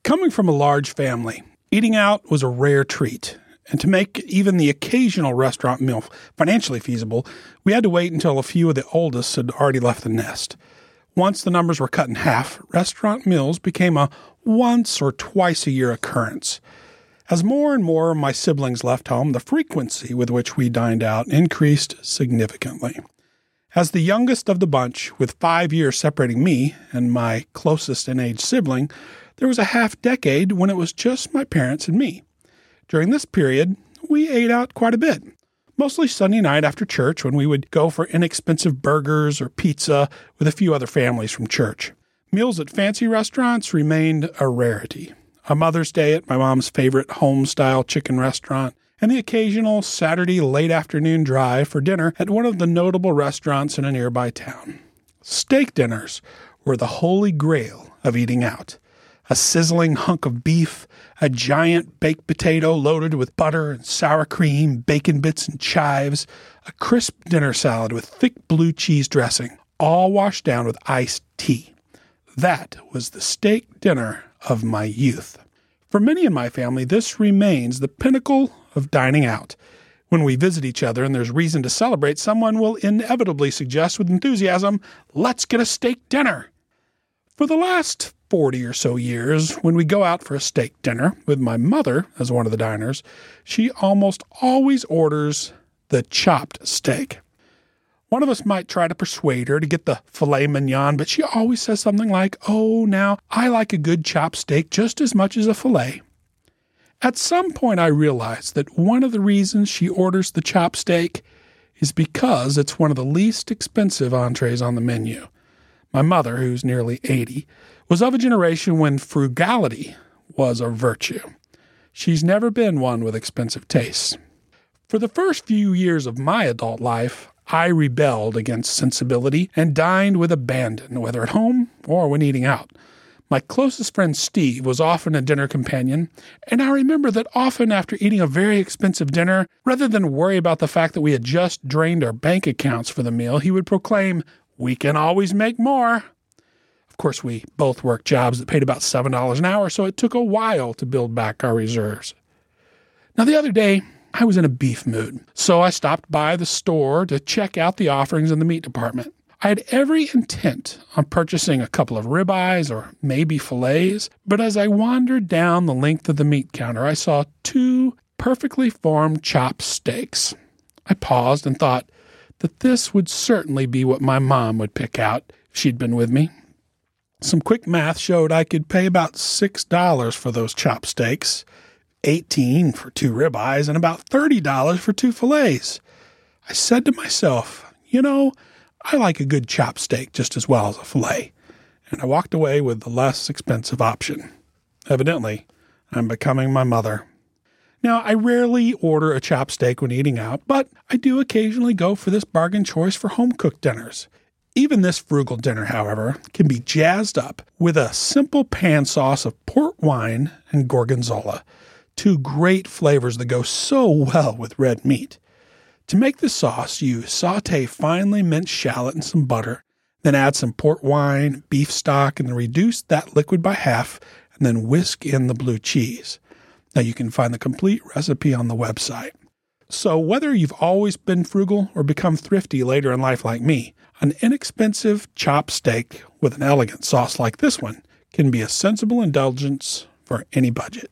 Coming from a large family, eating out was a rare treat. And to make even the occasional restaurant meal financially feasible, we had to wait until a few of the oldest had already left the nest. Once the numbers were cut in half, restaurant meals became a once or twice a year occurrence. As more and more of my siblings left home, the frequency with which we dined out increased significantly. As the youngest of the bunch, with 5 years separating me and my closest in age sibling, there was a half-decade when it was just my parents and me. During this period, we ate out quite a bit, mostly Sunday night after church when we would go for inexpensive burgers or pizza with a few other families from church. Meals at fancy restaurants remained a rarity. A Mother's Day at my mom's favorite home-style chicken restaurant, and the occasional Saturday late afternoon drive for dinner at one of the notable restaurants in a nearby town. Steak dinners were the holy grail of eating out. A sizzling hunk of beef, a giant baked potato loaded with butter and sour cream, bacon bits and chives, a crisp dinner salad with thick blue cheese dressing, all washed down with iced tea. That was the steak dinner of my youth. For many in my family, this remains the pinnacle of dining out. When we visit each other and there's reason to celebrate, someone will inevitably suggest with enthusiasm, "Let's get a steak dinner." For the last 40 or so years, when we go out for a steak dinner, with my mother as one of the diners, she almost always orders the chopped steak. One of us might try to persuade her to get the filet mignon, but she always says something like, "Oh, now, I like a good chopped steak just as much as a filet." At some point, I realized that one of the reasons she orders the chopped steak is because it's one of the least expensive entrees on the menu. My mother, who's nearly 80, was of a generation when frugality was a virtue. She's never been one with expensive tastes. For the first few years of my adult life, I rebelled against sensibility and dined with abandon, whether at home or when eating out. My closest friend Steve was often a dinner companion, and I remember that often after eating a very expensive dinner, rather than worry about the fact that we had just drained our bank accounts for the meal, he would proclaim, "We can always make more." Of course, we both worked jobs that paid about $7 an hour, so it took a while to build back our reserves. Now, the other day, I was in a beef mood, so I stopped by the store to check out the offerings in the meat department. I had every intent on purchasing a couple of ribeyes or maybe fillets, but as I wandered down the length of the meat counter, I saw 2 perfectly formed chopped steaks. I paused and thought that this would certainly be what my mom would pick out if she'd been with me. Some quick math showed I could pay about $6 for those chopped steaks, $18 for 2 ribeyes, and about $30 for 2 fillets. I said to myself, I like a good chopped steak just as well as a fillet, and I walked away with the less expensive option. Evidently, I'm becoming my mother. Now, I rarely order a chopped steak when eating out, but I do occasionally go for this bargain choice for home-cooked dinners. Even this frugal dinner, however, can be jazzed up with a simple pan sauce of port wine and gorgonzola, 2 great flavors that go so well with red meat. To make the sauce, you sauté finely minced shallot in some butter, then add some port wine, beef stock, and then reduce that liquid by half, and then whisk in the blue cheese. Now, you can find the complete recipe on the website. So whether you've always been frugal or become thrifty later in life like me, an inexpensive chopped steak with an elegant sauce like this one can be a sensible indulgence for any budget.